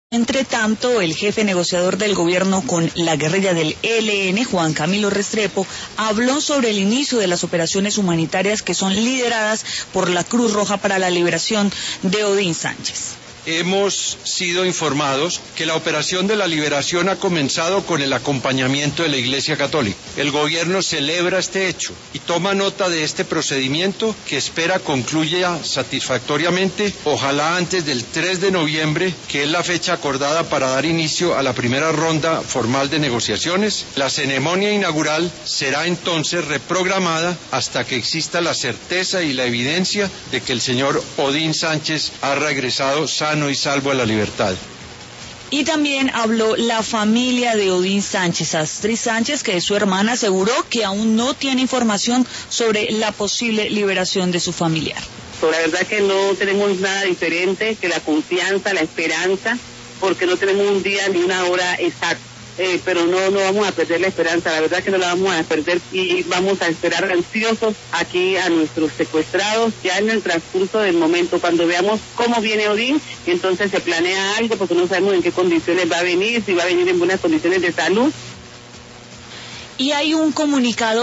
Entre tanto, el jefe negociador del gobierno con la guerrilla del ELN, Juan Camilo Restrepo, habló sobre el inicio de las operaciones humanitarias que son lideradas por la Cruz Roja para la liberación de Odín Sánchez. Hemos sido informados que la operación de la liberación ha comenzado con el acompañamiento de la Iglesia Católica. El gobierno celebra este hecho y toma nota de este procedimiento que espera concluya satisfactoriamente, ojalá antes del 3 de noviembre, que es la fecha acordada para dar inicio a la primera ronda formal de negociaciones. La ceremonia inaugural será entonces reprogramada hasta que exista la certeza y la evidencia de que el señor Odín Sánchez ha regresado sano y salvo a la libertad. Y también habló la familia de Odín Sánchez. Astrid Sánchez, que es su hermana, aseguró que aún no tiene información sobre la posible liberación de su familiar. La verdad que no tenemos nada diferente que la confianza, la esperanza, porque no tenemos un día ni una hora exacta. Pero no vamos a perder la esperanza, la verdad que no la vamos a perder y vamos a esperar ansiosos aquí a nuestros secuestrados ya en el transcurso del momento, cuando veamos cómo viene Odín, entonces se planea algo porque no sabemos en qué condiciones va a venir, si va a venir en buenas condiciones de salud. Y hay un comunicado